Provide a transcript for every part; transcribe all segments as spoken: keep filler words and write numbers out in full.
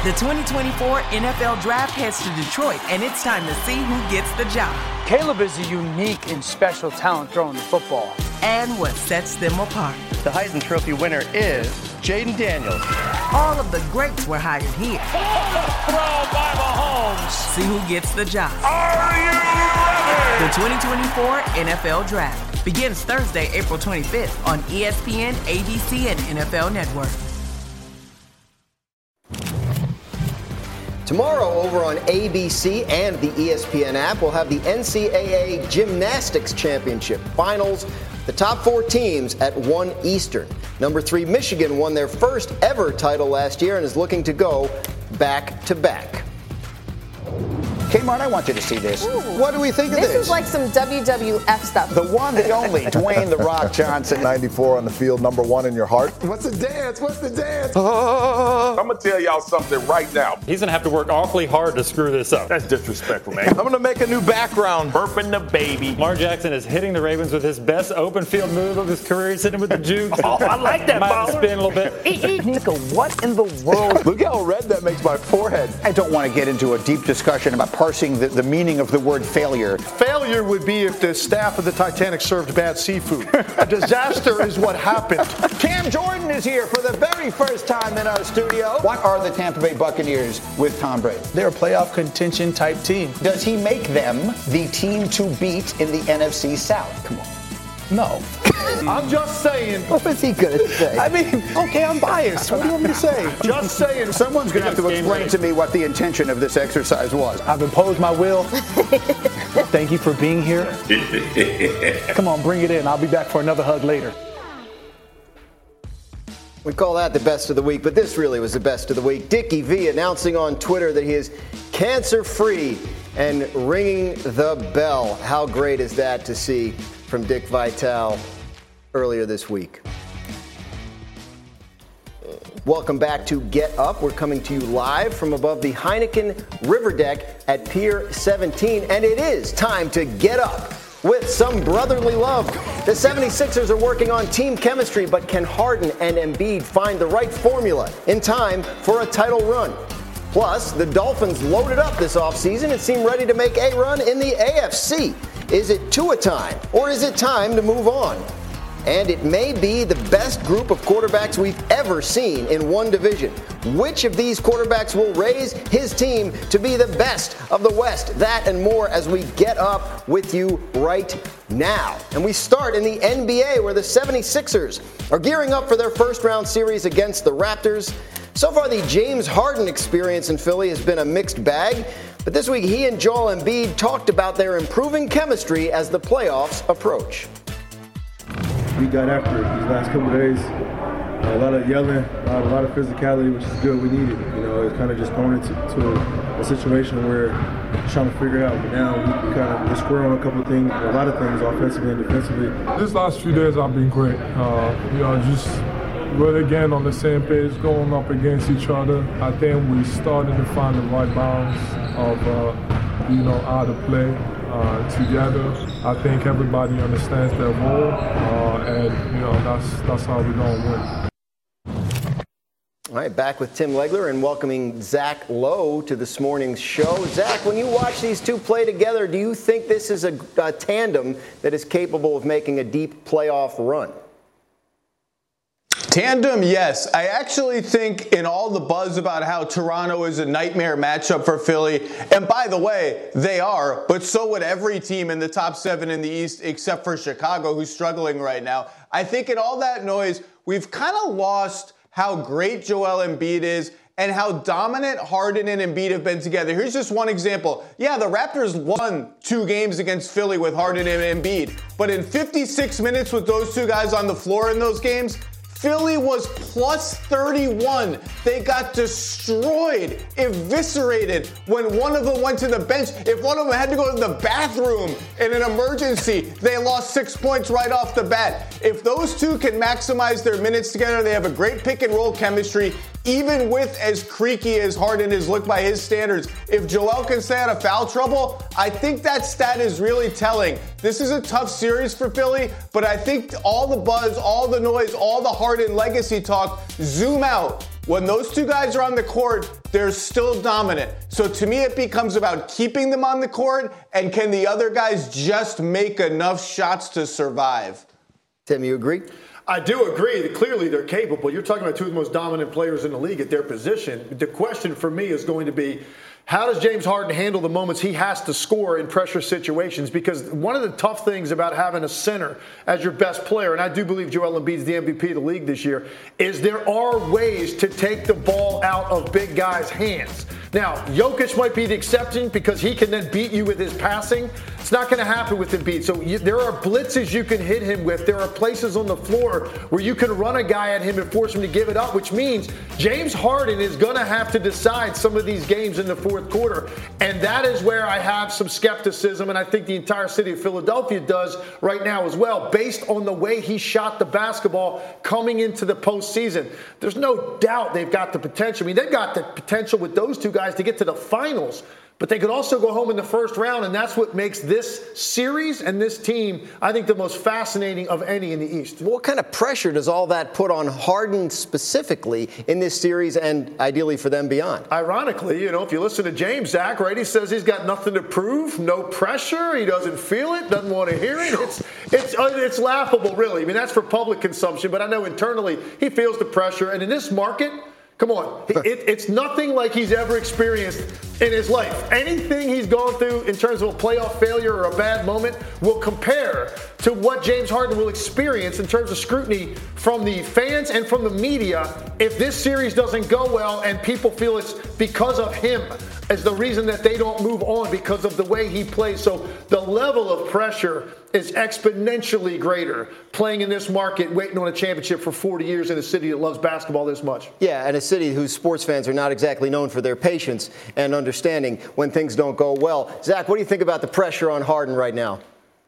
The twenty twenty-four N F L Draft heads to Detroit, and it's time to see who gets the job. Caleb is a unique and special talent throwing the football. And what sets them apart. The Heisman Trophy winner is Jaden Daniels. All of the greats were hired here. Throw by Mahomes. See who gets the job. Are you ready? The twenty twenty-four N F L Draft begins Thursday, April twenty-fifth on E S P N, A B C, and N F L Network. Tomorrow over on A B C and the E S P N app, we'll have the N C double A Gymnastics Championship Finals. The top four teams at one Eastern. Number three, Michigan won their first ever title last year and is looking to go back to back. Kmart, I want you to see this. Ooh. What do we think of this? This is like some W W F stuff. The one, the only, Dwayne "The Rock" Johnson. ninety-four on the field, number one in your heart. What's the dance? What's the dance? I'm going to tell y'all something right now. He's going to have to work awfully hard to screw this up. That's disrespectful, man. I'm going to make a new background. Burping the baby. Lamar Jackson is hitting the Ravens with his best open field move of his career. He's hitting with the juke. Oh, I like that Might ball. spin a little bit. Nico, what in the world? Look how red that makes my forehead. I don't want to get into a deep discussion about parsing the, the meaning of the word failure. Failure would be if the staff of the Titanic served bad seafood. A disaster is what happened. Cam Jordan is here for the very first time in our studio. What are the Tampa Bay Buccaneers with Tom Brady? They're a playoff contention type team. Does he make them the team to beat in the N F C South? Come on. No. I'm just saying. What was he going to say? I mean, okay, I'm biased. What do you want me to say? Just saying. Someone's going to have to explain to me what the intention of this exercise was. I've imposed my will. Thank you for being here. Come on, bring it in. I'll be back for another hug later. We call that the best of the week, but this really was the best of the week. Dickie V announcing on Twitter that he is cancer-free and ringing the bell. How great is that to see from Dick Vitale earlier this week? Welcome back to Get Up. We're coming to you live from above the Heineken River Deck at Pier seventeen, and it is time to get up with some brotherly love. The seventy-sixers are working on team chemistry, but can Harden and Embiid find the right formula in time for a title run? Plus, the Dolphins loaded up this offseason and seem ready to make a run in the A F C. Is it Tua time, or is it time to move on? And it may be the best group of quarterbacks we've ever seen in one division. Which of these quarterbacks will raise his team to be the best of the West? That and more as we get up with you right now. And we start in the N B A, where the seventy-sixers are gearing up for their first round series against the Raptors. So far, the James Harden experience in Philly has been a mixed bag. But this week, he and Joel Embiid talked about their improving chemistry as the playoffs approach. We got after it these last couple of days. Uh, a lot of yelling, a lot, a lot of physicality, which is good. We needed it. You know, it's kind of just thrown into to a, a situation where we're trying to figure it out. But now we, we kind of we're square on a couple of things, a lot of things, offensively and defensively. These last few days have been great. Uh, you know, just we're again on the same page, going up against each other. I think we're starting to find the right balance of, uh, you know, how to play. Uh, together, I think everybody understands their role, uh, and you know that's that's how we're gonna win. All right, back with Tim Legler and welcoming Zach Lowe to this morning's show. Zach, when you watch these two play together, do you think this is a, a tandem that is capable of making a deep playoff run? Tandem, yes. I actually think in all the buzz about how Toronto is a nightmare matchup for Philly, and by the way, they are, but so would every team in the top seven in the East except for Chicago, who's struggling right now. I think in all that noise, we've kind of lost how great Joel Embiid is and how dominant Harden and Embiid have been together. Here's just one example. Yeah, the Raptors won two games against Philly with Harden and Embiid, but in fifty-six minutes with those two guys on the floor in those games, Philly was plus thirty-one. They got destroyed, eviscerated when one of them went to the bench. If one of them had to go to the bathroom in an emergency, they lost six points right off the bat. If those two can maximize their minutes together, they have a great pick and roll chemistry. even with as creaky as Harden is looked by his standards, if Joel can stay out of foul trouble, I think that stat is really telling. This is a tough series for Philly, but I think all the buzz, all the noise, all the Harden legacy talk, zoom out. When those two guys are on the court, they're still dominant. So to me, it becomes about keeping them on the court, and can the other guys just make enough shots to survive? Tim, you agree? I do agree that clearly they're capable. You're talking about two of the most dominant players in the league at their position. The question for me is going to be, how does James Harden handle the moments he has to score in pressure situations? Because one of the tough things about having a center as your best player, and I do believe Joel Embiid's the M V P of the league this year, is there are ways to take the ball out of big guys' hands. Now, Jokic might be the exception because he can then beat you with his passing. It's not going to happen with Embiid. So you, there are blitzes you can hit him with. There are places on the floor where you can run a guy at him and force him to give it up, which means James Harden is going to have to decide some of these games in the fourth quarter. And that is where I have some skepticism, and I think the entire city of Philadelphia does right now as well, based on the way he shot the basketball coming into the postseason. There's no doubt they've got the potential. I mean, they've got the potential with those two guys to get to the finals, but they could also go home in the first round, and that's what makes this series and this team, I think, the most fascinating of any in the East. What kind of pressure does all that put on Harden specifically in this series and ideally for them beyond? Ironically, you know, if you listen to James, Zach, right, he says he's got nothing to prove, no pressure, he doesn't feel it, doesn't want to hear it. It's, it's, it's laughable, really. I mean, that's for public consumption, but I know internally he feels the pressure, and in this market, come on. It, it's nothing like he's ever experienced in his life. Anything he's gone through in terms of a playoff failure or a bad moment will compare to what James Harden will experience in terms of scrutiny from the fans and from the media if this series doesn't go well and people feel it's because of him as the reason that they don't move on because of the way he plays. So the level of pressure is exponentially greater playing in this market, waiting on a championship for forty years in a city that loves basketball this much. Yeah, and a city whose sports fans are not exactly known for their patience and understanding when things don't go well. Zach, what do you think about the pressure on Harden right now?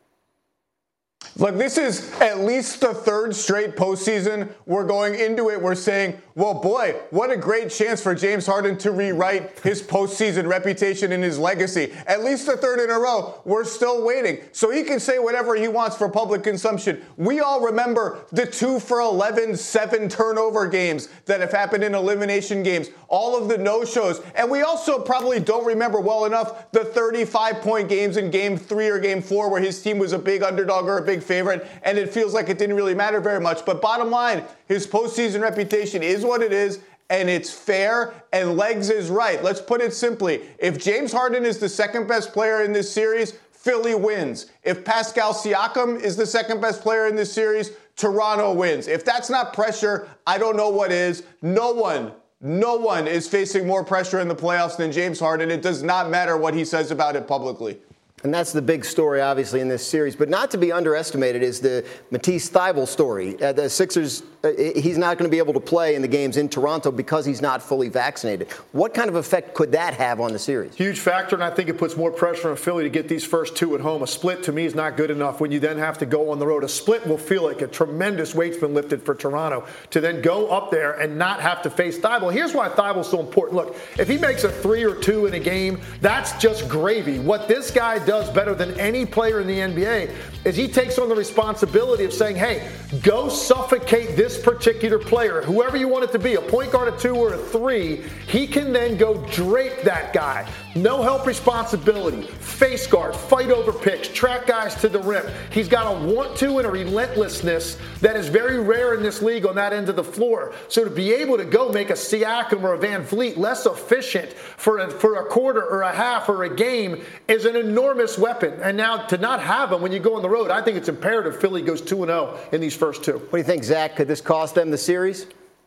Look, this is at least the third straight postseason. We're going into it, we're saying, well, boy, what a great chance for James Harden to rewrite his postseason reputation and his legacy. At least the third in a row. We're still waiting. So he can say whatever he wants for public consumption. We all remember the two for eleven, seven turnover games that have happened in elimination games, all of the no-shows. And we also probably don't remember well enough the thirty-five point games in game three or game four where his team was a big underdog or a big favorite, and it feels like it didn't really matter very much. But bottom line, his postseason reputation is what it is, and it's fair, and Legs is right. Let's put it simply. If James Harden is the second best player in this series, Philly wins. If Pascal Siakam is the second best player in this series, Toronto wins. If that's not pressure, I don't know what is. No one, no one is facing more pressure in the playoffs than James Harden. It does not matter what he says about it publicly. And that's the big story, obviously, in this series. But not to be underestimated is the Matisse Thybulle story. Uh, the Sixers, uh, he's not going to be able to play in the games in Toronto because he's not fully vaccinated. What kind of effect could that have on the series? Huge factor, and I think it puts more pressure on Philly to get these first two at home. A split, to me, is not good enough when you then have to go on the road. A split will feel like a tremendous weight's been lifted for Toronto to then go up there and not have to face Thybulle. Here's why Thybulle's so important. Look, if he makes a three or two in a game, that's just gravy. What this guy does does better than any player in the N B A is he takes on the responsibility of saying, hey, go suffocate this particular player, whoever you want it to be, a point guard, a two, or a three. He can then go drape that guy. No help responsibility, face guard, fight over picks, track guys to the rim. He's got a want to and a relentlessness that is very rare in this league on that end of the floor. So to be able to go make a Siakam or a Van Vliet less efficient for a, for a quarter or a half or a game is an enormous weapon. And now to not have him when you go on the road, I think it's imperative Philly goes two and oh in these first two. What do you think, Zach? Could this cost them the series?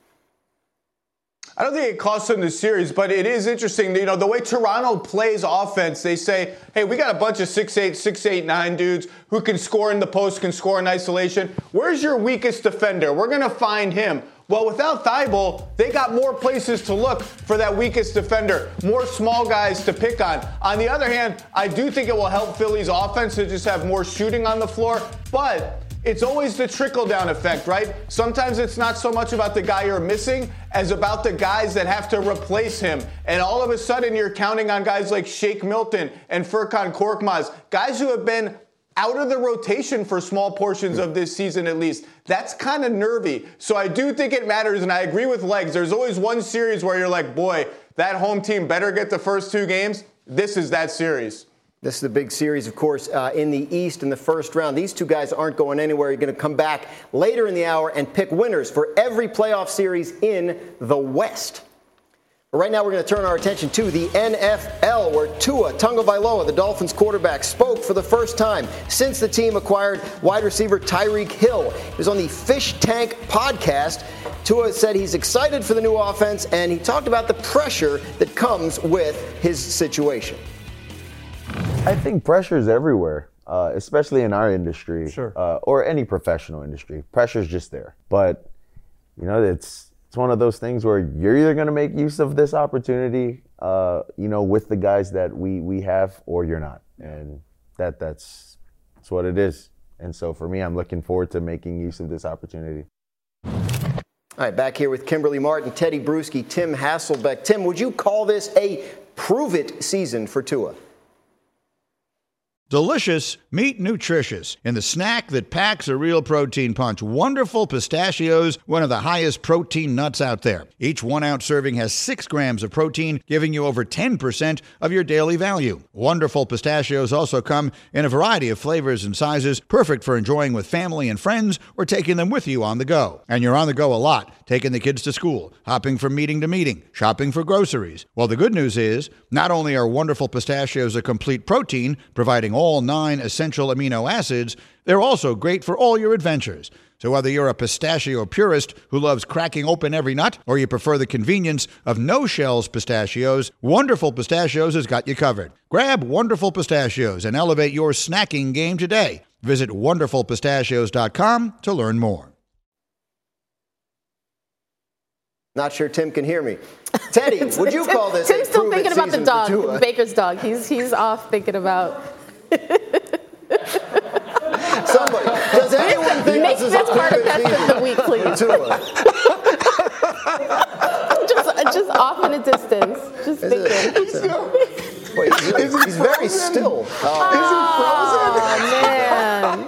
I don't think it costs them the series, but it is interesting. You know, the way Toronto plays offense, they say, hey, we got a bunch of six eight, six eight, nine dudes who can score in the post, can score in isolation. Where's your weakest defender? We're going to find him. Well, without Thybulle, they got more places to look for that weakest defender, more small guys to pick on. On the other hand, I do think it will help Philly's offense to just have more shooting on the floor, but it's always the trickle-down effect, right? Sometimes it's not so much about the guy you're missing as about the guys that have to replace him. And all of a sudden, you're counting on guys like Shake Milton and Furkan Korkmaz, guys who have been out of the rotation for small portions of this season at least. That's kind of nervy. So I do think it matters, and I agree with Legs. There's always one series where you're like, boy, that home team better get the first two games. This is that series. This is the big series, of course, uh, in the East in the first round. These two guys aren't going anywhere. You're going to come back later in the hour and pick winners for every playoff series in the West. But right now, we're going to turn our attention to the N F L, where Tua Tagovailoa, the Dolphins quarterback, spoke for the first time since the team acquired wide receiver Tyreek Hill. He was on the Fish Tank podcast. Tua said he's excited for the new offense, and he talked about the pressure that comes with his situation. I think pressure is everywhere, uh, especially in our industry, sure. uh, or any professional industry. Pressure is just there. But, you know, it's it's one of those things where you're either going to make use of this opportunity, uh, you know, with the guys that we, we have, or you're not. And that that's, that's what it is. And so for me, I'm looking forward to making use of this opportunity. All right, back here with Kimberly Martin, Teddy Bruschi, Tim Hasselbeck. Tim, would you call this a prove-it season for Tua? Delicious, meet nutritious, in the snack that packs a real protein punch. Wonderful Pistachios, one of the highest protein nuts out there. Each one-ounce serving has six grams of protein, giving you over ten percent of your daily value. Wonderful Pistachios also come in a variety of flavors and sizes, perfect for enjoying with family and friends or taking them with you on the go. And you're on the go a lot, taking the kids to school, hopping from meeting to meeting, shopping for groceries. Well, the good news is, not only are Wonderful Pistachios a complete protein, providing all nine essential amino acids, they're also great for all your adventures. So whether you're a pistachio purist who loves cracking open every nut, or you prefer the convenience of no-shells pistachios, Wonderful Pistachios has got you covered. Grab Wonderful Pistachios and elevate your snacking game today. Visit wonderful pistachios dot com to learn more. Not sure Tim can hear me. Teddy, would you call this Tim's a still thinking about the dog, Tua? Baker's dog. He's he's off thinking about. Somebody, does anyone think Make this is this a part of prove-it Best of the Week, please. just just off in a distance, just thinking. Wait, he's, he's, he's very still. Oh, man.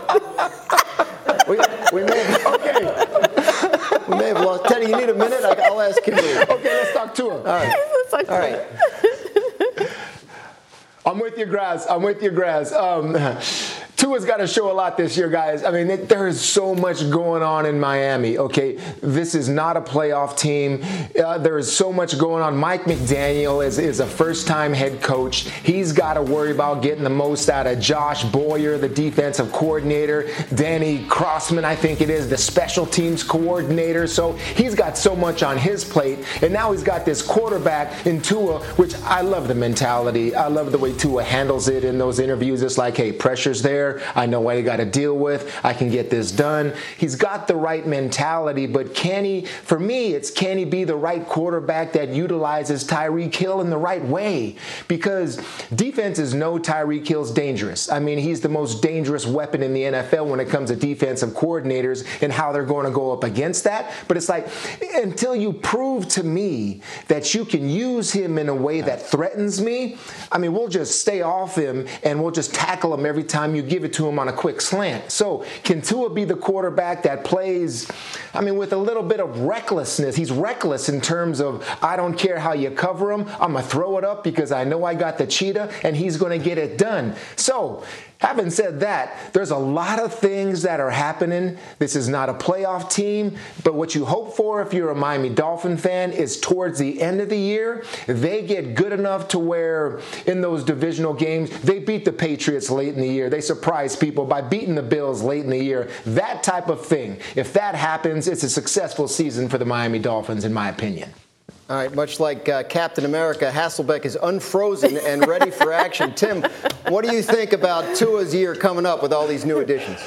we, we may have, okay. We may have lost. Teddy, you need a minute? I, I'll ask Kimberly. Okay, let's talk to him. All right. Let's talk to All him. right. I'm with you, Graz. I'm with you, Graz. Um, Tua's got to show a lot this year, guys. I mean, it, there is so much going on in Miami, okay? This is not a playoff team. Uh, there is so much going on. Mike McDaniel is, is a first-time head coach. He's got to worry about getting the most out of Josh Boyer, the defensive coordinator, Danny Crossman, I think it is, the special teams coordinator. So he's got so much on his plate. And now he's got this quarterback in Tua, which I love the mentality. I love the way Tua handles it in those interviews. It's like, hey, pressure's there. I know what I got to deal with. I can get this done. He's got the right mentality, but can he, for me, it's can he be the right quarterback that utilizes Tyreek Hill in the right way? Because defenses know Tyreek Hill's dangerous. I mean, he's the most dangerous weapon in the N F L when it comes to defensive coordinators and how they're going to go up against that. But it's like, until you prove to me that you can use him in a way that threatens me, I mean, we'll just stay off him and we'll just tackle him every time you give it to him on a quick slant. So can Tua be the quarterback that plays, I mean, with a little bit of recklessness? He's reckless in terms of, I don't care how you cover him. I'm going to throw it up because I know I got the cheetah and he's going to get it done. So having said that, there's a lot of things that are happening. This is not a playoff team, but what you hope for if you're a Miami Dolphin fan is towards the end of the year, they get good enough to where in those divisional games, they beat the Patriots late in the year. They surprise people by beating the Bills late in the year. That type of thing. If that happens, it's a successful season for the Miami Dolphins, in my opinion. All right, much like uh, Captain America, Hasselbeck is unfrozen and ready for action. Tim, what do you think about Tua's year coming up with all these new additions?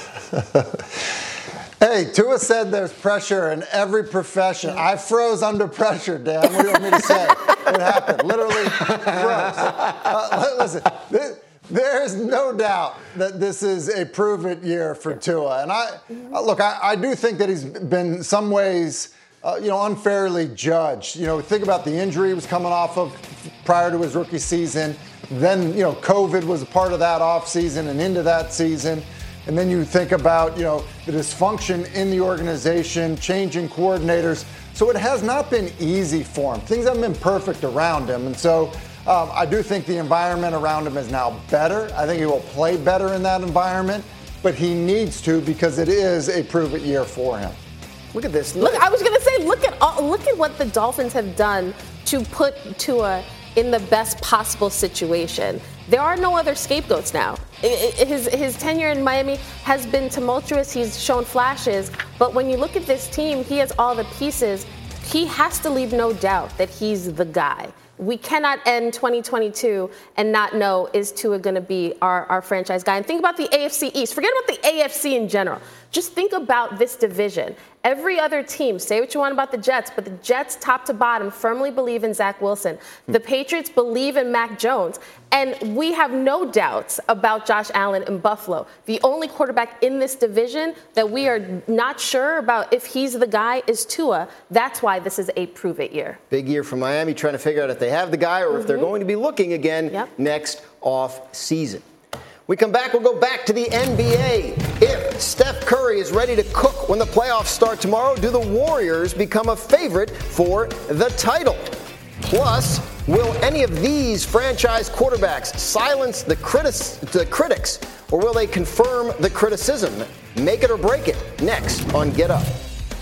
Hey, Tua said there's pressure in every profession. I froze under pressure, Dan. What do you want me to say? What happened? Literally froze. Uh, listen, there is no doubt that this is a prove-it year for Tua. And I look, I, I do think that he's been in some ways, uh, you know, unfairly judged. You know, think about the injury he was coming off of prior to his rookie season. Then, you know, COVID was a part of that offseason and into that season. And then you think about, you know, the dysfunction in the organization, changing coordinators. So it has not been easy for him. Things haven't been perfect around him. And so um, I do think the environment around him is now better. I think he will play better in that environment. But he needs to, because it is a prove-it year for him. Look at this. Look, I was going to say, look at all, look at what the Dolphins have done to put Tua in the best possible situation. There are no other scapegoats now. His, his tenure in Miami has been tumultuous. He's shown flashes. But when you look at this team, he has all the pieces. He has to leave no doubt that he's the guy. We cannot end twenty twenty-two and not know, is Tua going to be our, our franchise guy? And think about the A F C East. Forget about the A F C in general. Just think about this division. Every other team, say what you want about the Jets, but the Jets, top to bottom, firmly believe in Zach Wilson. The Patriots believe in Mac Jones. And we have no doubts about Josh Allen in Buffalo. The only quarterback in this division that we are not sure about if he's the guy is Tua. That's why this is a prove-it year. Big year for Miami, trying to figure out if they have the guy or mm-hmm. if they're going to be looking again yep. next off season. We come back, we'll go back to the N B A. If Steph Curry is ready to cook when the playoffs start tomorrow, do the Warriors become a favorite for the title? Plus, will any of these franchise quarterbacks silence the, critis- the critics, or will they confirm the criticism? Make it or break it, next on Get Up.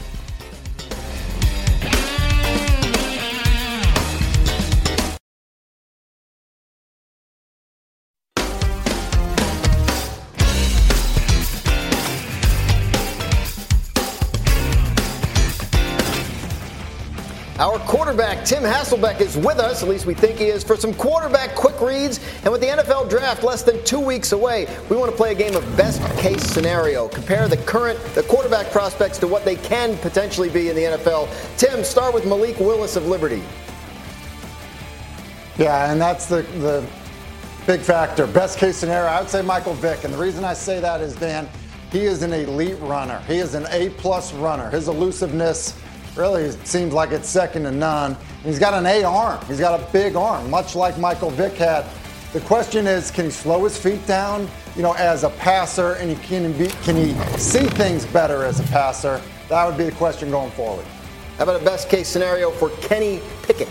Our quarterback, Tim Hasselbeck, is with us, at least we think he is, for some quarterback quick reads. And with the N F L draft less than two weeks away, we want to play a game of best case scenario. Compare the current the quarterback prospects to what they can potentially be in the N F L. Tim, start with Malik Willis of Liberty. Yeah, and that's the, the big factor. Best case scenario, I would say Michael Vick. And the reason I say that is, Dan, he is an elite runner. He is an A-plus runner. His elusiveness really, it seems like it's second to none. And he's got an A arm. He's got a big arm, much like Michael Vick had. The question is, can he slow his feet down, you know, as a passer, and he can, be, can he see things better as a passer? That would be the question going forward. How about a best case scenario for Kenny Pickett?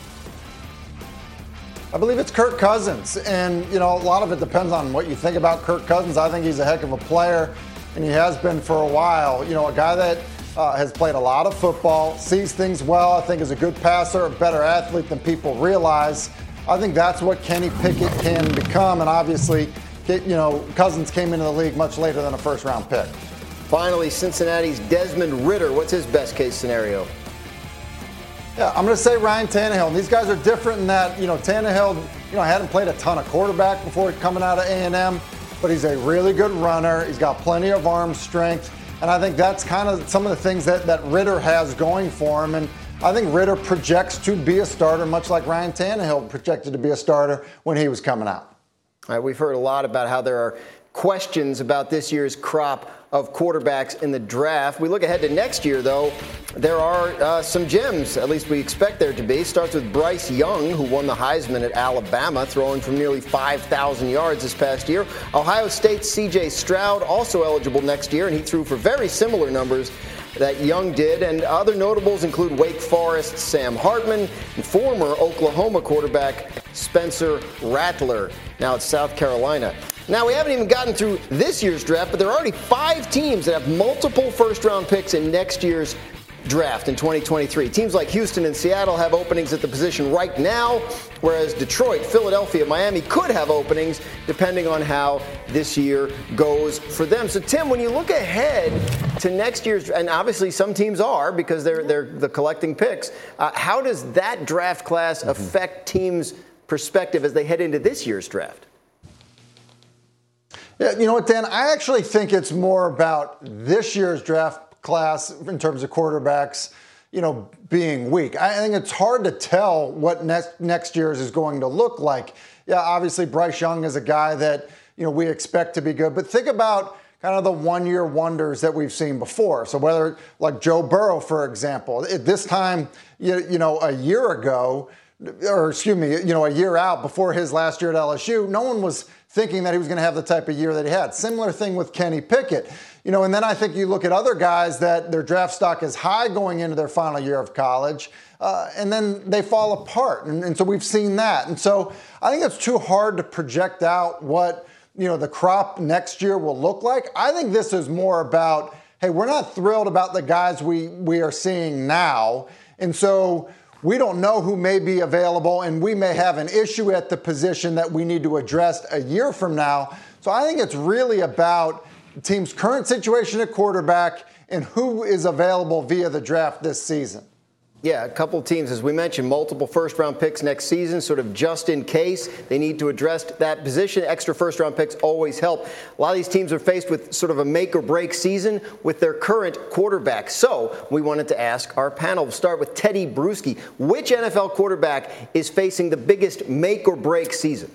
I believe it's Kirk Cousins. And, you know, a lot of it depends on what you think about Kirk Cousins. I think he's a heck of a player, and he has been for a while. You know, a guy that Uh, has played a lot of football, sees things well, I think is a good passer, a better athlete than people realize. I think that's what Kenny Pickett can become, and obviously, you know, Cousins came into the league much later than a first-round pick. Finally, Cincinnati's Desmond Ridder. What's his best-case scenario? Yeah, I'm going to say Ryan Tannehill. And these guys are different in that, you know, Tannehill, you know, hadn't played a ton of quarterback before coming out of A and M, but he's a really good runner. He's got plenty of arm strength. And I think that's kind of some of the things that, that Ridder has going for him. And I think Ridder projects to be a starter, much like Ryan Tannehill projected to be a starter when he was coming out. All right, we've heard a lot about how there are questions about this year's crop of quarterbacks in the draft. We look ahead to next year, though. There are uh, some gems, at least we expect there to be. Starts with Bryce Young, who won the Heisman at Alabama, throwing from nearly five thousand yards this past year. Ohio State's C J Stroud, also eligible next year, and he threw for very similar numbers that Young did. And other notables include Wake Forest's Sam Hartman and former Oklahoma quarterback Spencer Rattler, now at South Carolina. Now, we haven't even gotten through this year's draft, but there are already five teams that have multiple first-round picks in next year's draft in twenty twenty-three. Teams like Houston and Seattle have openings at the position right now, whereas Detroit, Philadelphia, Miami could have openings depending on how this year goes for them. So, Tim, when you look ahead to next year's, and obviously some teams are because they're they're the collecting picks, uh, how does that draft class mm-hmm. affect teams' perspective as they head into this year's draft? Yeah, you know what, Dan? I actually think it's more about this year's draft class in terms of quarterbacks, you know, being weak. I think it's hard to tell what next next year's is going to look like. Yeah, obviously Bryce Young is a guy that, you know, we expect to be good. But think about kind of the one-year wonders that we've seen before. So whether, like Joe Burrow, for example, at this time, you, you know, a year ago, or excuse me, you know, a year out before his last year at L S U, no one was thinking that he was going to have the type of year that he had. Similar thing with Kenny Pickett. You know, and then I think you look at other guys that their draft stock is high going into their final year of college, uh, and then they fall apart. And, and so we've seen that. And so I think it's too hard to project out what, you know, the crop next year will look like. I think this is more about, hey, we're not thrilled about the guys we, we are seeing now. And so we don't know who may be available, and we may have an issue at the position that we need to address a year from now. So I think it's really about the team's current situation at quarterback and who is available via the draft this season. Yeah, a couple teams, as we mentioned, multiple first-round picks next season, sort of just in case they need to address that position. Extra first-round picks always help. A lot of these teams are faced with sort of a make-or-break season with their current quarterback. So we wanted to ask our panel. We'll start with Teddy Bruschi. Which N F L quarterback is facing the biggest make-or-break season?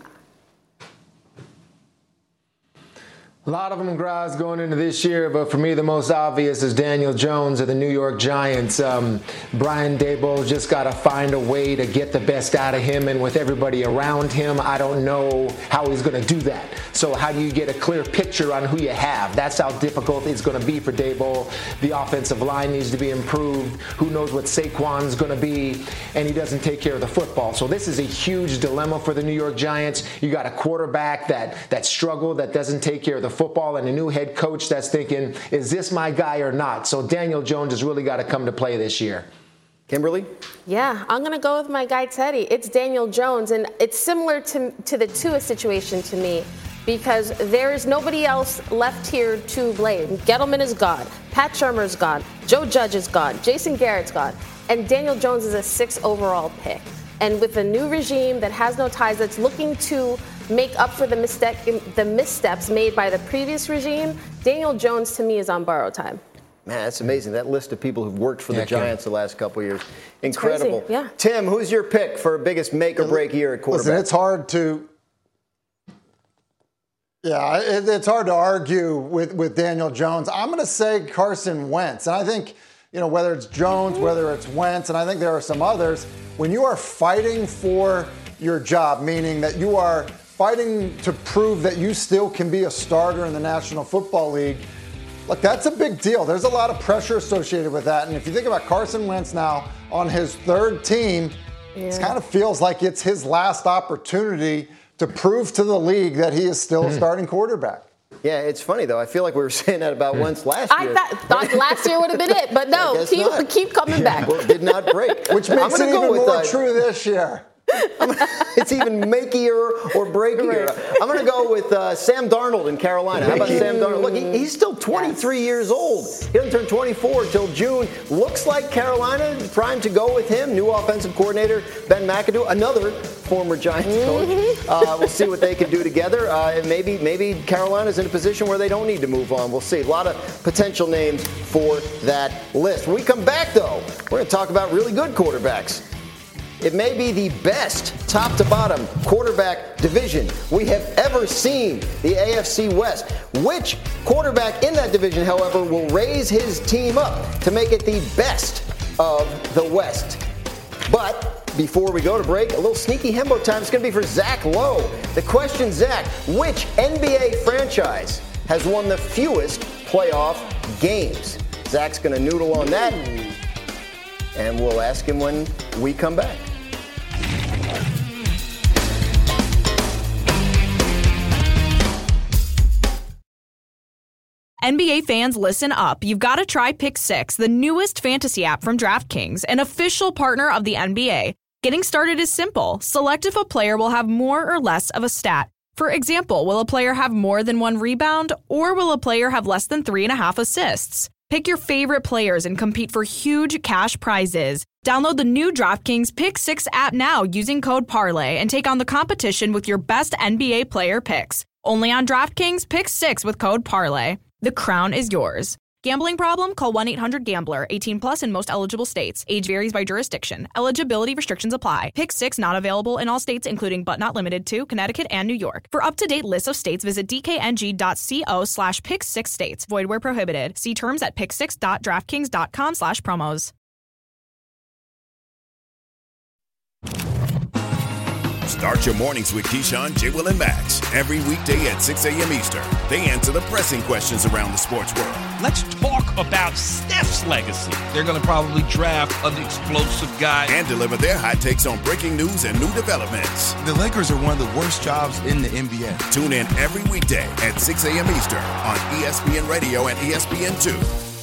A lot of them, guys, going into this year, but for me, the most obvious is Daniel Jones of the New York Giants. Um, Brian Daboll's just got to find a way to get the best out of him, and with everybody around him, I don't know how he's going to do that. So how do you get a clear picture on who you have? That's how difficult it's going to be for Daboll. The offensive line needs to be improved. Who knows what Saquon's going to be, and he doesn't take care of the football. So this is a huge dilemma for the New York Giants. You got a quarterback that, that struggled, that doesn't take care of the football, and a new head coach that's thinking, is this my guy or not? So Daniel Jones has really got to come to play this year. Kimberly? Yeah, I'm going to go with my guy Teddy. It's Daniel Jones, and it's similar to, to the Tua situation to me because there is nobody else left here to blame. Gettleman is gone. Pat Shurmur is gone. Joe Judge is gone. Jason Garrett's gone. And Daniel Jones is a six overall pick. And with a new regime that has no ties, that's looking to make up for the misstep, the missteps made by the previous regime, Daniel Jones to me is on borrowed time. Man, that's amazing. That list of people who've worked for the yeah, Giants the last couple of years. Incredible. Crazy, yeah. Tim, who's your pick for biggest make or break year at quarterback? Listen, it's hard to Yeah, it, it's hard to argue with, with Daniel Jones. I'm going to say Carson Wentz. And I think, you know, whether it's Jones, whether it's Wentz, and I think there are some others, when you are fighting for your job, meaning that you are fighting to prove that you still can be a starter in the National Football League, look, that's a big deal. There's a lot of pressure associated with that. And if you think about Carson Wentz now on his third team, yeah. it kind of feels like it's his last opportunity to prove to the league that he is still a starting quarterback. Yeah, it's funny, though. I feel like we were saying that about Wentz last year. I thought, thought last year would have been it, but no, keep, keep coming back. Well, did not break. Which makes it even more uh, true this year. It's even makier or breakier. I'm going to go with uh, Sam Darnold in Carolina. How about Sam Darnold? Look, he, he's still twenty-three yes. years old. He doesn't turn twenty-four until June. Looks like Carolina primed to go with him. New offensive coordinator Ben McAdoo, another former Giants coach. Uh, we'll see what they can do together. Uh, and maybe maybe Carolina's in a position where they don't need to move on. We'll see. A lot of potential names for that list. When we come back, though, we're going to talk about really good quarterbacks. It may be the best top-to-bottom quarterback division we have ever seen, the A F C West. Which quarterback in that division, however, will raise his team up to make it the best of the West? But before we go to break, a little sneaky hembo time. It's going to be for Zach Lowe. The question, Zach, which N B A franchise has won the fewest playoff games? Zach's going to noodle on that, and we'll ask him when we come back. N B A fans, listen up. You've got to try Pick Six, the newest fantasy app from DraftKings, an official partner of the N B A. Getting started is simple. Select if a player will have more or less of a stat. For example, will a player have more than one rebound, or will a player have less than three and a half assists? Pick your favorite players and compete for huge cash prizes. Download the new DraftKings Pick Six app now using code Parlay and take on the competition with your best N B A player picks. Only on DraftKings Pick Six with code Parlay. The crown is yours. Gambling problem? Call one eight hundred gambler. eighteen plus in most eligible states. Age varies by jurisdiction. Eligibility restrictions apply. Pick six not available in all states, including but not limited to Connecticut and New York. For up-to-date lists of states, visit dkng.co slash pick six states. Void where prohibited. See terms at pick six dot draftkings dot com slash promos. Start your mornings with Keyshawn, J. Will, and Max every weekday at six a.m. Eastern. They answer the pressing questions around the sports world. Let's talk about Steph's legacy. They're going to probably draft an explosive guy. And deliver their hot takes on breaking news and new developments. The Lakers are one of the worst jobs in the N B A. Tune in every weekday at six a.m. Eastern on E S P N Radio and E S P N two.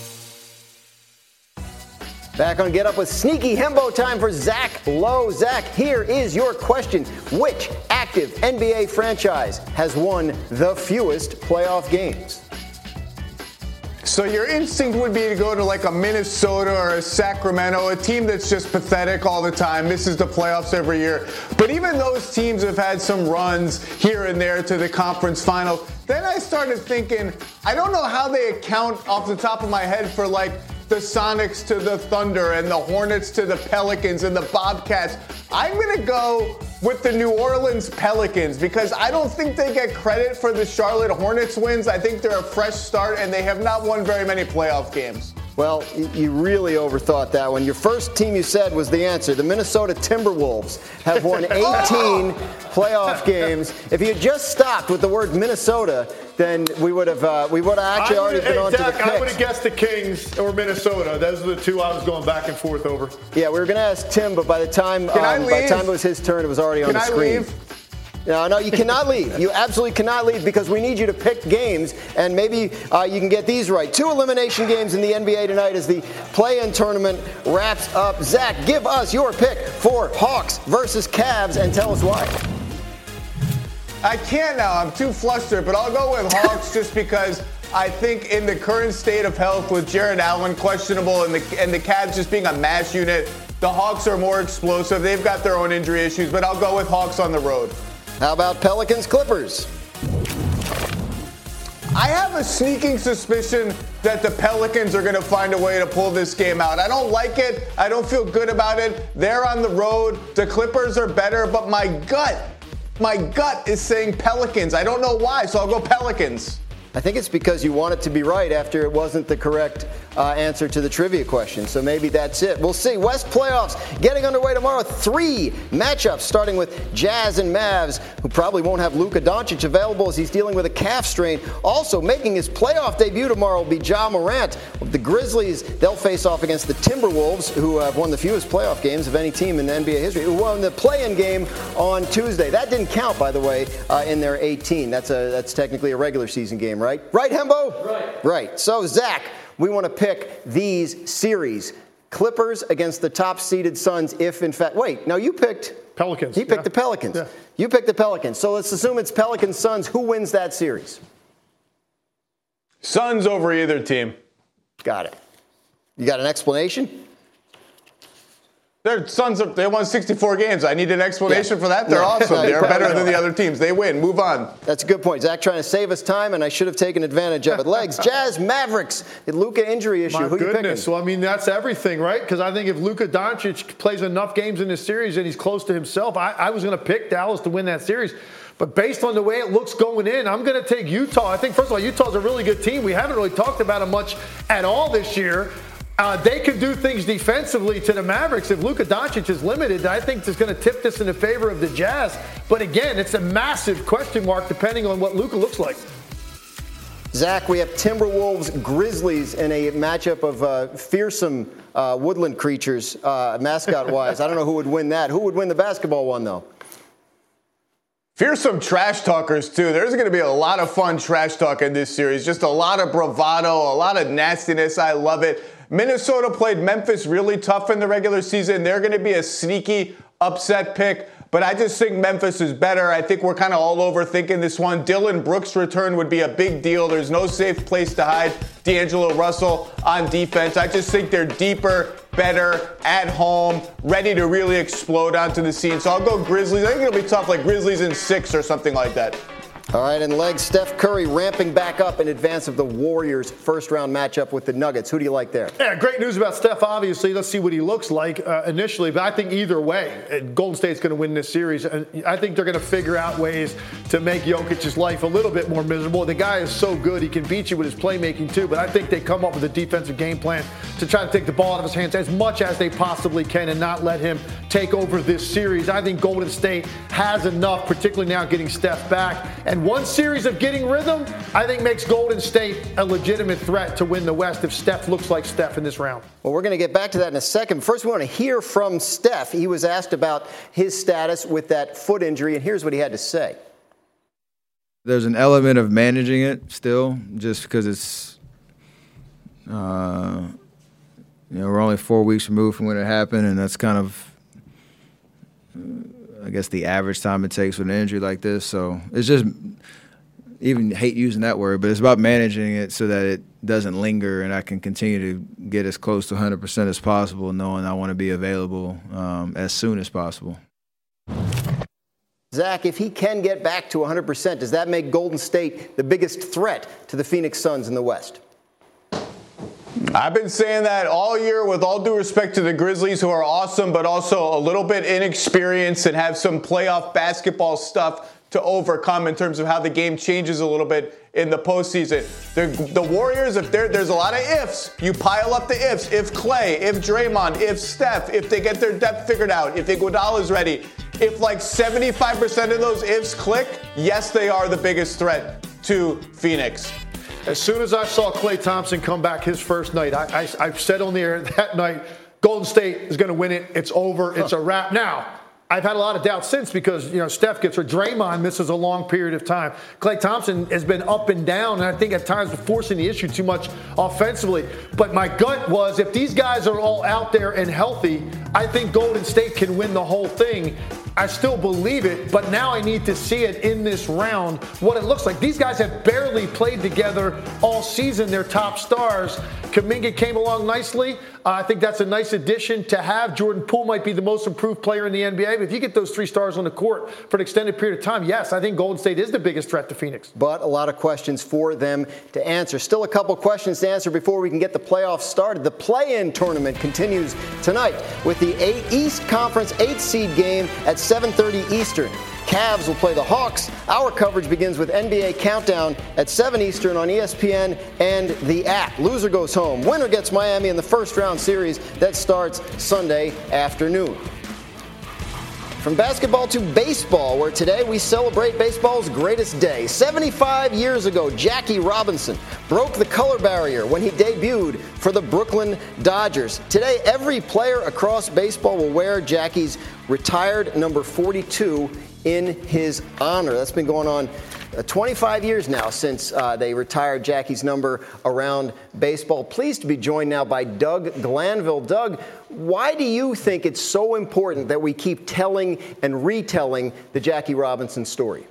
Back on Get Up with Sneaky Hembo time for Zach Lowe. Zach, here is your question. Which active N B A franchise has won the fewest playoff games? So your instinct would be to go to like a Minnesota or a Sacramento, a team that's just pathetic all the time, misses the playoffs every year. But even those teams have had some runs here and there to the conference finals. Then I started thinking, I don't know how they account off the top of my head for like the Sonics to the Thunder and the Hornets to the Pelicans and the Bobcats. I'm going to go with the New Orleans Pelicans because I don't think they get credit for the Charlotte Hornets wins. I think they're a fresh start and they have not won very many playoff games. Well, you really overthought that one. Your first team you said was the answer. The Minnesota Timberwolves have won eighteen playoff games. If you had just stopped with the word Minnesota, then we would have uh, we would have actually already been hey, on Zach, to the picks. I would have guessed the Kings or Minnesota. Those are the two I was going back and forth over. Yeah, we were going to ask Tim, but by the time um, by the time it was his turn, it was already on Can the I screen. Leave? No, no, you cannot leave. You absolutely cannot leave because we need you to pick games, and maybe uh, you can get these right. Two elimination games in the N B A tonight as the play-in tournament wraps up. Zach, give us your pick for Hawks versus Cavs, and tell us why. I can't now. I'm too flustered, but I'll go with Hawks just because I think in the current state of health with Jared Allen questionable and the, and the Cavs just being a mash unit, the Hawks are more explosive. They've got their own injury issues, but I'll go with Hawks on the road. How about Pelicans Clippers? I have a sneaking suspicion that the Pelicans are going to find a way to pull this game out. I don't like it. I don't feel good about it. They're on the road. The Clippers are better, but my gut, my gut is saying Pelicans. I don't know why, so I'll go Pelicans. I think it's because you want it to be right after it wasn't the correct uh, answer to the trivia question. So maybe that's it. We'll see. West playoffs getting underway tomorrow. Three matchups starting with Jazz and Mavs, who probably won't have Luka Doncic available as he's dealing with a calf strain. Also making his playoff debut tomorrow will be Ja Morant. The Grizzlies, they'll face off against the Timberwolves, who have won the fewest playoff games of any team in N B A history, who won the play-in game on Tuesday. That didn't count, by the way, uh, in their eighteen. That's a that's technically a regular season game, right? Right, Hembo? Right. Right. So, Zach, we want to pick these series. Clippers against the top-seeded Suns if, in fact, wait, no, you picked. Pelicans. He picked yeah. the Pelicans. Yeah. You picked the Pelicans. So let's assume it's Pelicans-Suns. Who wins that series? Suns over either team. Got it. You got an explanation? Their Suns, are, they won sixty-four games. I need an explanation yeah. for that. They're no. awesome. No, They're better no. than the other teams. They win. Move on. That's a good point. Zach trying to save us time, and I should have taken advantage of it. Legs, Jazz, Mavericks, the Luka injury issue. My Who goodness. you picking? So, I mean, that's everything, right? Because I think if Luka Doncic plays enough games in this series and he's close to himself, I, I was going to pick Dallas to win that series. But based on the way it looks going in, I'm going to take Utah. I think, first of all, Utah's a really good team. We haven't really talked about them much at all this year. Uh, they could do things defensively to the Mavericks. If Luka Doncic is limited, I think it's going to tip this in the favor of the Jazz. But again, it's a massive question mark depending on what Luka looks like. Zach, we have Timberwolves, Grizzlies in a matchup of uh, fearsome uh, woodland creatures, uh, mascot-wise. I don't know who would win that. Who would win the basketball one, though? Fearsome trash talkers, too. There's going to be a lot of fun trash talk in this series. Just a lot of bravado, a lot of nastiness. I love it. Minnesota played Memphis really tough in the regular season. They're going to be a sneaky upset pick, but I just think Memphis is better. I think we're kind of all overthinking this one. Dylan Brooks' return would be a big deal. There's no safe place to hide D'Angelo Russell on defense. I just think they're deeper, better, at home, ready to really explode onto the scene. So I'll go Grizzlies. I think it'll be tough, like Grizzlies in six or something like that. All right, and legs, Steph Curry ramping back up in advance of the Warriors' first-round matchup with the Nuggets. Who do you like there? Yeah, great news about Steph, obviously. Let's see what he looks like uh, initially. But I think either way, Golden State's going to win this series. And I think they're going to figure out ways to make Jokic's life a little bit more miserable. The guy is so good. He can beat you with his playmaking, too. But I think they come up with a defensive game plan to try to take the ball out of his hands as much as they possibly can and not let him take over this series. I think Golden State has enough, particularly now getting Steph back. And one series of getting rhythm, I think, makes Golden State a legitimate threat to win the West if Steph looks like Steph in this round. Well, we're going to get back to that in a second. First, we want to hear from Steph. He was asked about his status with that foot injury, and here's what he had to say. There's an element of managing it still, just because it's, uh, you know, we're only four weeks removed from when it happened, and that's kind of, I guess, the average time it takes with an injury like this. So it's just, even hate using that word, but it's about managing it so that it doesn't linger and I can continue to get as close to one hundred percent as possible, knowing I want to be available um, as soon as possible. Zach, if he can get back to one hundred percent, does that make Golden State the biggest threat to the Phoenix Suns in the West? I've been saying that all year, with all due respect to the Grizzlies, who are awesome, but also a little bit inexperienced and have some playoff basketball stuff to overcome in terms of how the game changes a little bit in the postseason. The, the Warriors, if there's a lot of ifs, you pile up the ifs. If Clay, if Draymond, if Steph, if they get their depth figured out, if Iguodala's ready, if like seventy-five percent of those ifs click, yes, they are the biggest threat to Phoenix. As soon as I saw Klay Thompson come back his first night, I, I, I said on the air that night, Golden State is going to win it. It's over. It's a wrap. Now, I've had a lot of doubt since because, you know, Steph gets hurt. Draymond misses a long period of time. Klay Thompson has been up and down, and I think at times forcing the issue too much offensively. But my gut was if these guys are all out there and healthy, I think Golden State can win the whole thing. I still believe it, but now I need to see it in this round, what it looks like. These guys have barely played together all season. They're top stars. Kuminga came along nicely. Uh, I think that's a nice addition to have. Jordan Poole might be the most improved player in the N B A. But if you get those three stars on the court for an extended period of time, yes, I think Golden State is the biggest threat to Phoenix. But a lot of questions for them to answer. Still a couple questions to answer before we can get the playoffs started. The play-in tournament continues tonight with the East Conference eighth seed game at seven thirty Eastern. Cavs will play the Hawks. Our coverage begins with N B A Countdown at seven Eastern on E S P N and the app. Loser goes home. Winner gets Miami in the first round series that starts Sunday afternoon. From basketball to baseball, where today we celebrate baseball's greatest day. seventy-five years ago, Jackie Robinson broke the color barrier when he debuted for the Brooklyn Dodgers. Today, every player across baseball will wear Jackie's retired number forty-two in his honor. That's been going on uh, twenty-five years now since uh, they retired Jackie's number around baseball. Pleased to be joined now by Doug Glanville. Doug, why do you think it's so important that we keep telling and retelling the Jackie Robinson story?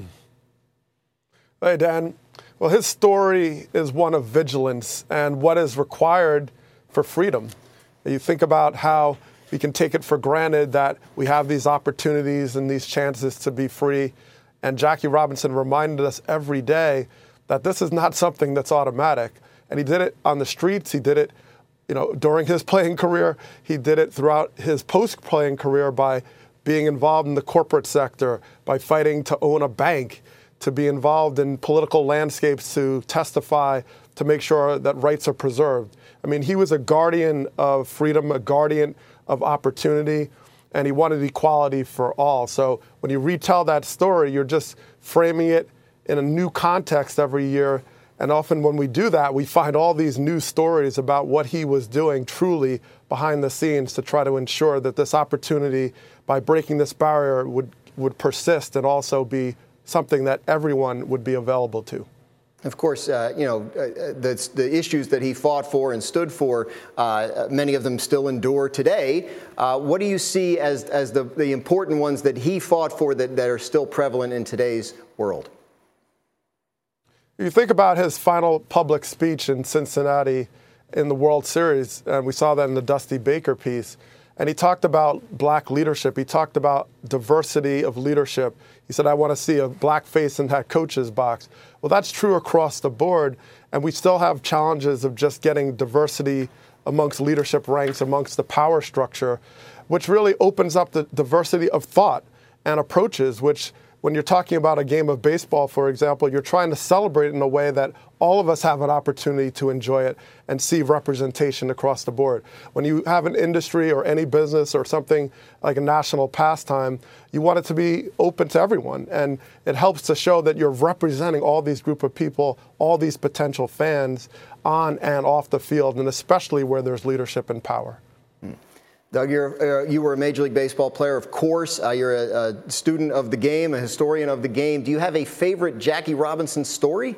Hey, Dan. Well, his story is one of vigilance and what is required for freedom. You think about how we can take it for granted that we have these opportunities and these chances to be free. And Jackie Robinson reminded us every day that this is not something that's automatic. And he did it on the streets. He did it, you know, during his playing career. He did it throughout his post-playing career by being involved in the corporate sector, by fighting to own a bank, to be involved in political landscapes, to testify, to make sure that rights are preserved. I mean, he was a guardian of freedom, a guardian of opportunity, and he wanted equality for all. So when you retell that story, you're just framing it in a new context every year. And often when we do that, we find all these new stories about what he was doing truly behind the scenes to try to ensure that this opportunity, by breaking this barrier, would, would persist and also be something that everyone would be available to. Of course, uh, you know, uh, the, the issues that he fought for and stood for, uh, many of them still endure today. Uh, what do you see as, as the, the important ones that he fought for that, that are still prevalent in today's world? You think about his final public speech in Cincinnati in the World Series, and we saw that in the Dusty Baker piece, And he talked about black leadership. He talked about diversity of leadership. He said, I want to see a black face in that coach's box. Well, that's true across the board. And we still have challenges of just getting diversity amongst leadership ranks, amongst the power structure, which really opens up the diversity of thought and approaches, which when you're talking about a game of baseball, for example, you're trying to celebrate in a way that all of us have an opportunity to enjoy it and see representation across the board. When you have an industry or any business or something like a national pastime, you want it to be open to everyone. And it helps to show that you're representing all these group of people, all these potential fans on and off the field, and especially where there's leadership and power. Doug, you're, uh, you were a Major League Baseball player, of course. Uh, you're a, a student of the game, a historian of the game. Do you have a favorite Jackie Robinson story?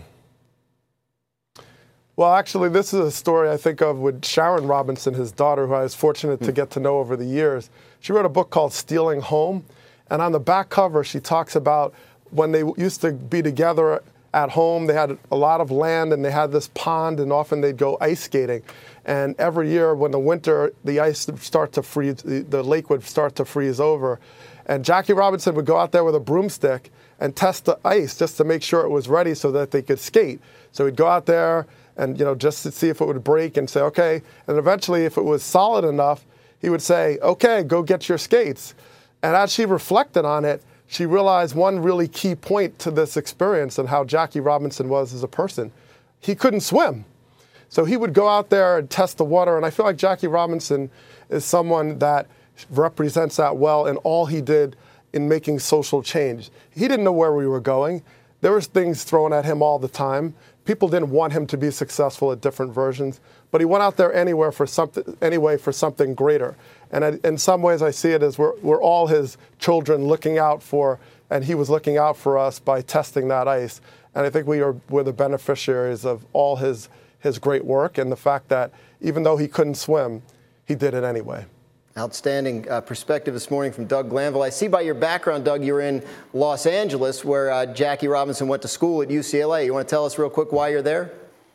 Well, actually, this is a story I think of with Sharon Robinson, his daughter, who I was fortunate to get to know over the years. She wrote a book called Stealing Home, and on the back cover, she talks about when they used to be together at home. They had a lot of land, and they had this pond, and often they'd go ice skating. And every year when the winter, the ice would start to freeze, the, the lake would start to freeze over. And Jackie Robinson would go out there with a broomstick and test the ice just to make sure it was ready so that they could skate. So he'd go out there and, you know, just to see if it would break and say, okay. And eventually, if it was solid enough, he would say, okay, go get your skates. And as she reflected on it, she realized one really key point to this experience and how Jackie Robinson was as a person. He couldn't swim. So he would go out there and test the water, and I feel like Jackie Robinson is someone that represents that well in all he did in making social change. He didn't know where we were going. There was things thrown at him all the time. People didn't want him to be successful at different versions, but he went out there anywhere for something, anyway for something greater. And I, in some ways, I see it as we're, we're all his children looking out for, and he was looking out for us by testing that ice. And I think we are we're the beneficiaries of all his his great work and the fact that even though he couldn't swim, he did it anyway. Outstanding uh, perspective this morning from Doug Glanville. I see by your background, Doug, you're in Los Angeles, where uh, Jackie Robinson went to school at U C L A. You want to tell us real quick why you're there?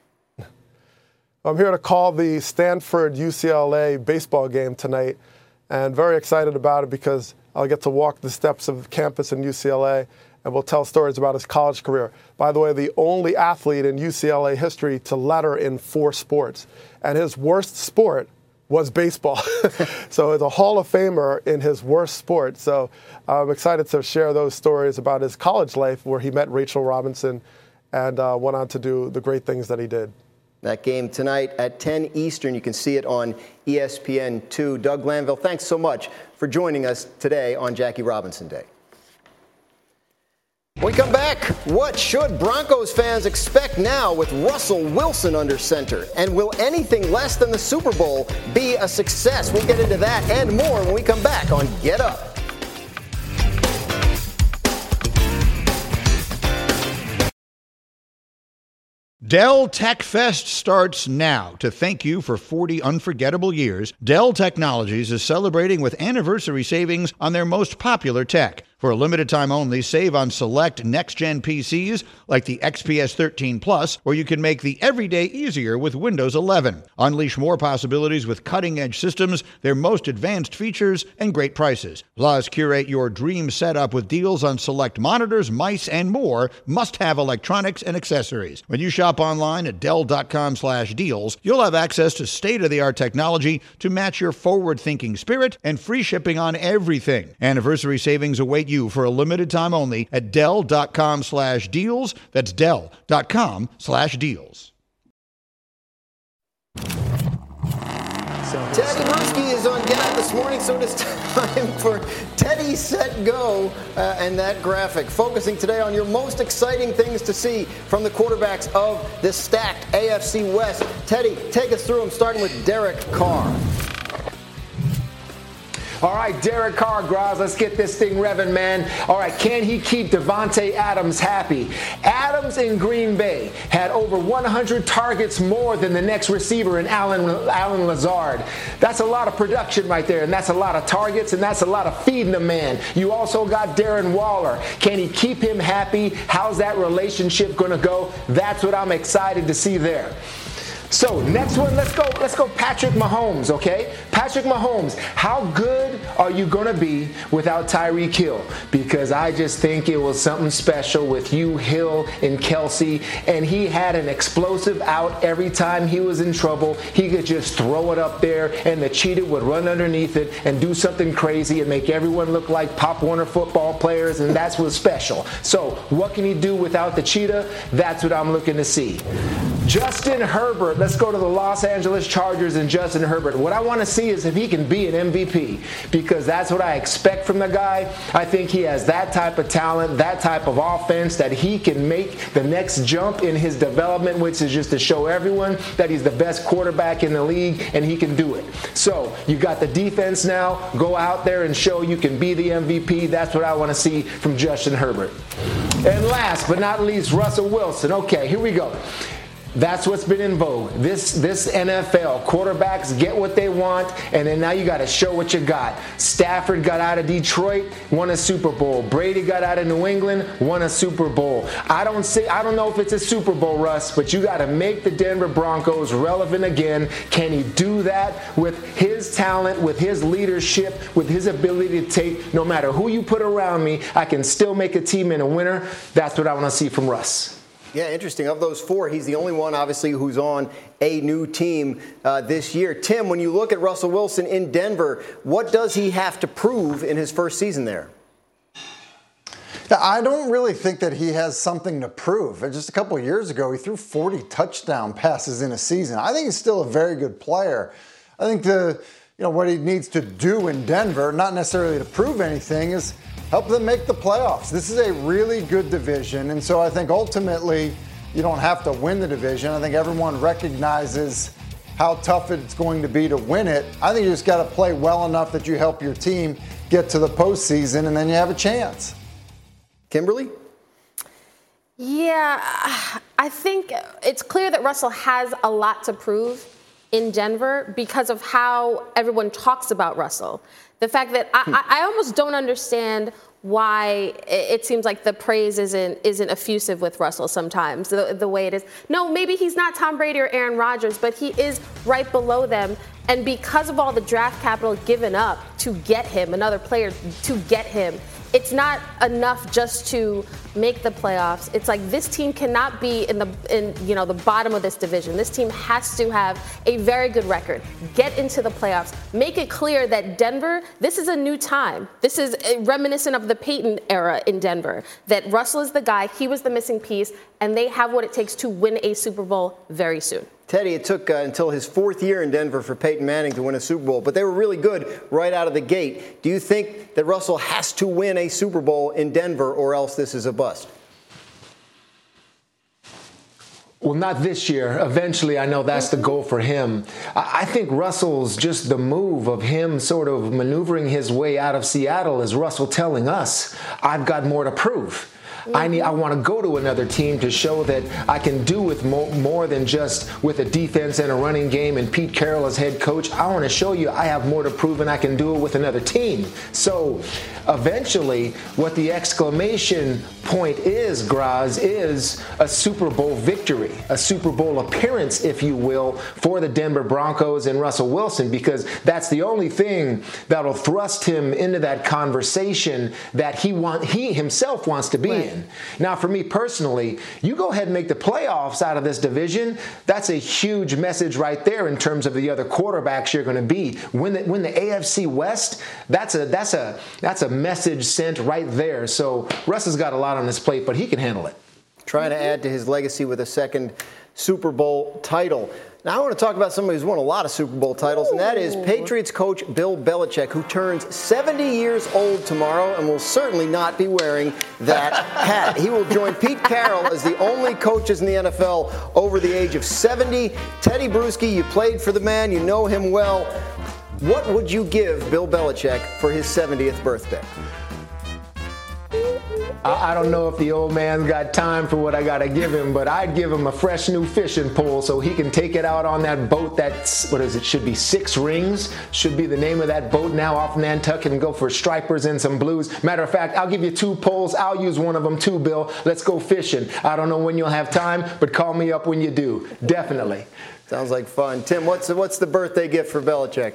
I'm here to call the Stanford U C L A baseball game tonight, and very excited about it because I'll get to walk the steps of campus in U C L A, and we'll tell stories about his college career. By the way, the only athlete in U C L A history to letter in four sports, and his worst sport was baseball. So it's a Hall of Famer in his worst sport. So I'm excited to share those stories about his college life where he met Rachel Robinson and uh, went on to do the great things that he did. That game tonight at ten Eastern. You can see it on E S P N two. Doug Glanville, thanks so much for joining us today on Jackie Robinson Day. When we come back, what should Broncos fans expect now with Russell Wilson under center? And will anything less than the Super Bowl be a success? We'll get into that and more when we come back on Get Up. Dell Tech Fest starts now. To thank you for forty unforgettable years, Dell Technologies is celebrating with anniversary savings on their most popular tech. For a limited time only, save on select next-gen P Cs like the X P S thirteen Plus, where you can make the everyday easier with Windows eleven. Unleash more possibilities with cutting-edge systems, their most advanced features, and great prices. Plus, curate your dream setup with deals on select monitors, mice, and more must-have electronics and accessories. When you shop online at Dell.com slash deals, you'll have access to state-of-the-art technology to match your forward-thinking spirit and free shipping on everything. Anniversary savings await you for a limited time only at Dell.com slash deals. That's Dell.com slash deals. Teddy Bruschi is on Get Up this morning, so it is time for Teddy Set Go uh, and that graphic. Focusing today on your most exciting things to see from the quarterbacks of this stacked A F C West. Teddy, take us through them, starting with Derek Carr. All right, Derek Carr, Graz, let's get this thing revving, man. All right, can he keep Davante Adams happy? Adams in Green Bay had over one hundred targets more than the next receiver in Allen, Allen Lazard. That's a lot of production right there, and that's a lot of targets, and that's a lot of feeding a man. You also got Darren Waller. Can he keep him happy? How's that relationship going to go? That's what I'm excited to see there. So next one, let's go. Let's go, Patrick Mahomes. Okay, Patrick Mahomes. How good are you gonna be without Tyreek Hill? Because I just think it was something special with you, Hill, and Kelsey, and he had an explosive out every time he was in trouble. He could just throw it up there, and the cheetah would run underneath it and do something crazy and make everyone look like Pop Warner football players, and that's what's special. So what can he do without the cheetah? That's what I'm looking to see. Justin Herbert. Let's go to the Los Angeles Chargers and Justin Herbert. What I want to see is if he can be an M V P, because that's what I expect from the guy. I think he has that type of talent, that type of offense, that he can make the next jump in his development, which is just to show everyone that he's the best quarterback in the league, and he can do it. So you got the defense now. Go out there and show you can be the M V P. That's what I want to see from Justin Herbert. And last but not least, Russell Wilson. Okay, here we go. That's what's been in vogue. This this N F L, quarterbacks get what they want, and then now you got to show what you got. Stafford got out of Detroit, won a Super Bowl. Brady got out of New England, won a Super Bowl. I don't see. I don't know if it's a Super Bowl, Russ, but you got to make the Denver Broncos relevant again. Can he do that with his talent, with his leadership, with his ability to take no matter who you put around me, I can still make a team in a winner? That's what I want to see from Russ. Yeah, interesting. Of those four, he's the only one, obviously, who's on a new team uh, this year. Tim, when you look at Russell Wilson in Denver, what does he have to prove in his first season there? I don't really think that he has something to prove. Just a couple of years ago, he threw forty touchdown passes in a season. I think he's still a very good player. I think the, you know, what he needs to do in Denver, not necessarily to prove anything, is help them make the playoffs. This is a really good division, and so I think ultimately you don't have to win the division. I think everyone recognizes how tough it's going to be to win it. I think you just got to play well enough that you help your team get to the postseason, and then you have a chance. Kimberly? Yeah, I think it's clear that Russell has a lot to prove in Denver because of how everyone talks about Russell. The fact that I, I almost don't understand why it seems like the praise isn't isn't effusive with Russell sometimes, the, the way it is. No, maybe he's not Tom Brady or Aaron Rodgers, but he is right below them. And because of all the draft capital given up to get him, another player to get him, it's not enough just to make the playoffs. It's like this team cannot be in the in you know the bottom of this division. This team has to have a very good record, get into the playoffs, make it clear that Denver, this is a new time. This is reminiscent of the Peyton era in Denver, that Russell is the guy, he was the missing piece, and they have what it takes to win a Super Bowl very soon. Teddy, it took uh, until his fourth year in Denver for Peyton Manning to win a Super Bowl, but they were really good right out of the gate. Do you think that Russell has to win a Super Bowl in Denver or else this is a bust? Well, not this year. Eventually, I know that's the goal for him. I think Russell's just the move of him sort of maneuvering his way out of Seattle is Russell telling us, I've got more to prove. I need. I want to go to another team to show that I can do with more, more than just with a defense and a running game and Pete Carroll as head coach. I want to show you I have more to prove and I can do it with another team. So eventually, what the exclamation point is, Graz, is a Super Bowl victory, a Super Bowl appearance, if you will, for the Denver Broncos and Russell Wilson, because that's the only thing that'll thrust him into that conversation that he want he himself wants to be right. in. Now, for me personally, you go ahead and make the playoffs out of this division. That's a huge message right there in terms of the other quarterbacks you're going to be. Win the, win the A F C West. That's a that's a that's a message sent right there. So Russ has got a lot on his plate, but he can handle it. Trying to add to his legacy with a second Super Bowl title. Now I want to talk about somebody who's won a lot of Super Bowl titles, and that is Patriots coach Bill Belichick, who turns seventy years old tomorrow and will certainly not be wearing that hat. He will join Pete Carroll as the only coaches in the N F L over the age of seventy. Teddy Bruschi, you played for the man, you know him well. What would you give Bill Belichick for his seventieth birthday? I, I don't know if the old man's got time for what I got to give him, but I'd give him a fresh new fishing pole so he can take it out on that boat that's, what is it, should be Six Rings, should be the name of that boat now off Nantucket, and go for stripers and some blues. Matter of fact, I'll give you two poles. I'll use one of them too, Bill. Let's go fishing. I don't know when you'll have time, but call me up when you do. Definitely. Sounds like fun. Tim, what's the, what's the birthday gift for Belichick?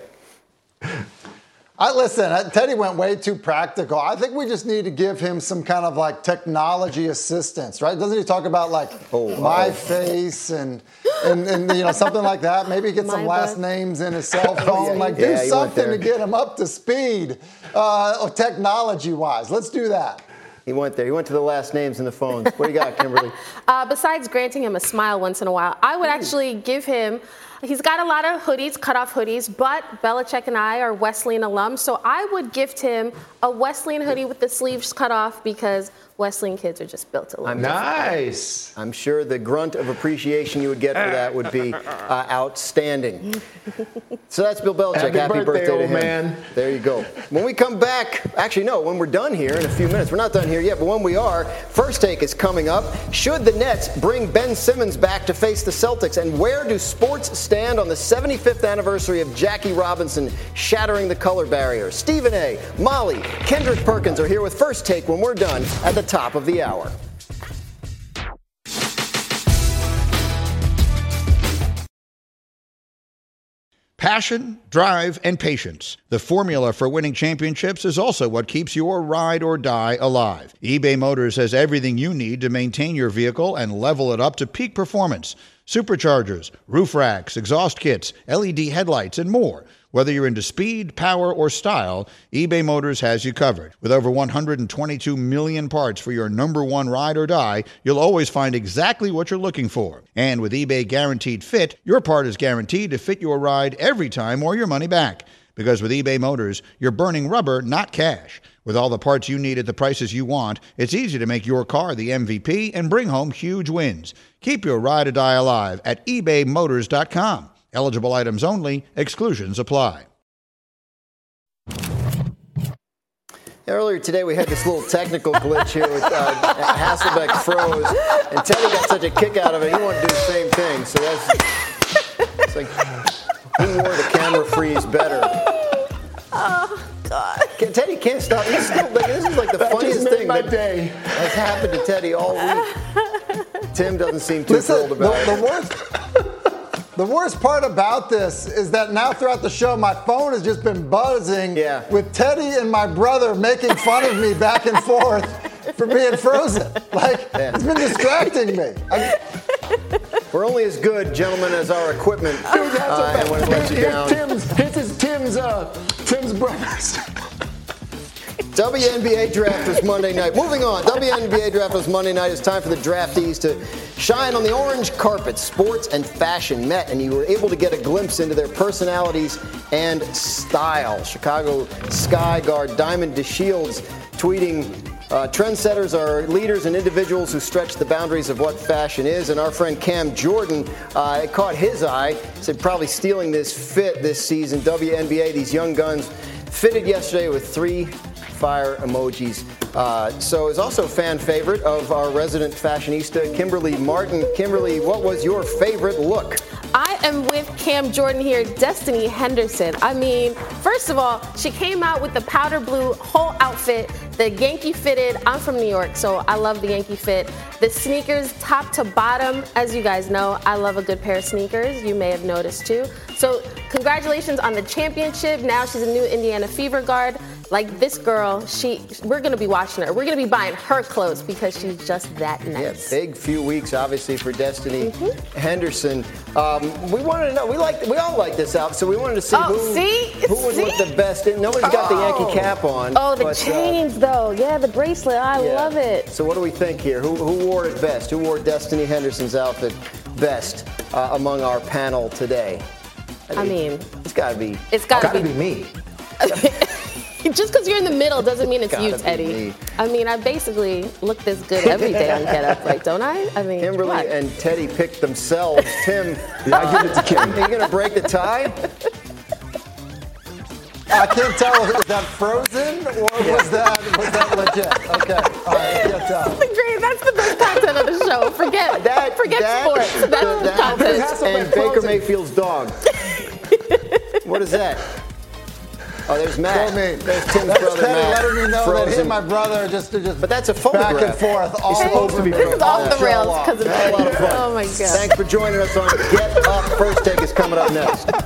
I listen, Teddy went way too practical. I think we just need to give him some kind of like technology assistance, right? Doesn't he talk about like oh, my oh. face and, and and you know something like that? Maybe get some last names in his cell phone. oh, yeah, like yeah, do something to get him up to speed, uh, technology-wise. Let's do that. He went there. He went to the last names in the phones. What do you got, Kimberly? uh, besides granting him a smile once in a while, I would actually give him. He's got a lot of hoodies, cutoff hoodies, but Belichick and I are Wesleyan alums, so I would gift him a Wesleyan hoodie with the sleeves cut off because Wesleyan kids are just built a little different. Nice. I'm sure the grunt of appreciation you would get for that would be uh, outstanding. So that's Bill Belichick. Happy, Happy birthday, birthday to old him. man. There you go. When we come back, actually no, when we're done here in a few minutes, we're not done here yet, but when we are, First Take is coming up. Should the Nets bring Ben Simmons back to face the Celtics? And where do sports stand on the seventy-fifth anniversary of Jackie Robinson shattering the color barrier? Stephen A., Molly, Kendrick Perkins are here with First Take when we're done at the top of the hour. Passion, drive, and patience. The formula for winning championships is also what keeps your ride or die alive. eBay Motors has everything you need to maintain your vehicle and level it up to peak performance. Superchargers, roof racks, exhaust kits, L E D headlights, and more. Whether you're into speed, power, or style, eBay Motors has you covered. With over one hundred twenty-two million parts for your number one ride or die, you'll always find exactly what you're looking for. And with eBay Guaranteed Fit, your part is guaranteed to fit your ride every time or your money back. Because with eBay Motors, you're burning rubber, not cash. With all the parts you need at the prices you want, it's easy to make your car the M V P and bring home huge wins. Keep your ride or die alive at ebay motors dot com. Eligible items only. Exclusions apply. Earlier today, we had this little technical glitch here with uh, Hasselbeck froze, and Teddy got such a kick out of it, he wanted to do the same thing. So that's it's like he wore the camera freeze better. Oh, God. Teddy can't stop. He's still, like, this is like the that funniest thing my that day. has happened to Teddy all week. Tim doesn't seem too Listen, thrilled about the, it. The worst, the worst part about this is that now throughout the show, my phone has just been buzzing yeah. with Teddy and my brother making fun of me back and forth for being frozen. Like, yeah. It's been distracting me. I, We're only as good, gentlemen, as our equipment. Dude, that's uh, and when it lets you down. Tim's, this is Tim's, uh, Tim's brothers. W N B A Draft was Monday night. Moving on, W N B A Draft was Monday night. It's time for the draftees to shine on the orange carpet. Sports and fashion met, and you were able to get a glimpse into their personalities and style. Chicago Sky guard Diamond DeShields tweeting, Uh, trendsetters are leaders and individuals who stretch the boundaries of what fashion is. And our friend Cam Jordan, uh, it caught his eye. Said probably stealing this fit this season. W N B A, these young guns fitted yesterday with three fire emojis. Uh, so it's also a fan favorite of our resident fashionista, Kimberly Martin. Kimberly, what was your favorite look? I am with Cam Jordan here, Destiny Henderson. I mean, first of all, she came out with the powder blue whole outfit, the Yankee fitted. I'm from New York, so I love the Yankee fit. The sneakers top to bottom, as you guys know, I love a good pair of sneakers. You may have noticed too. So congratulations on the championship. Now she's a new Indiana Fever guard. Like this girl, she we're going to be watching her. We're going to be buying her clothes because she's just that nice. Yeah, big few weeks, obviously, for Destiny mm-hmm. Henderson. Um, we wanted to know, we like, we all like this outfit, so we wanted to see oh, who, see? who would see? look the best. Nobody's got oh. the Yankee cap on. Oh, the but, chains, uh, though. Yeah, the bracelet. I yeah. love it. So what do we think here? Who, who wore it best? Who wore Destiny Henderson's outfit best uh, among our panel today? I mean, it's got to be. It's got to be. be me. Just because you're in the middle doesn't mean it's you, Gotta be Teddy. me. I mean, I basically look this good every day on Get Up, right? Don't I? I mean, Kimberly what? and Teddy picked themselves. Tim, yeah, I give it to Kim. Are you going to break the tie? I can't tell. Was that frozen or was that was that legit? Okay, all right, I can't tell. That's the great. That's the best content of the show. Forget that. Forget that, sports. That's the, the content. and Baker Mayfield's dog. What is that? Oh, there's Matt. There's Tim's that's brother, Teddy Matt. letting me know Frozen. that he and my brother are just, are just but that's a photograph. back and forth all supposed over to be me. This is off the rails because of Had a lot of fun. Oh my God. Thanks for joining us on Get Up. First Take is coming up next.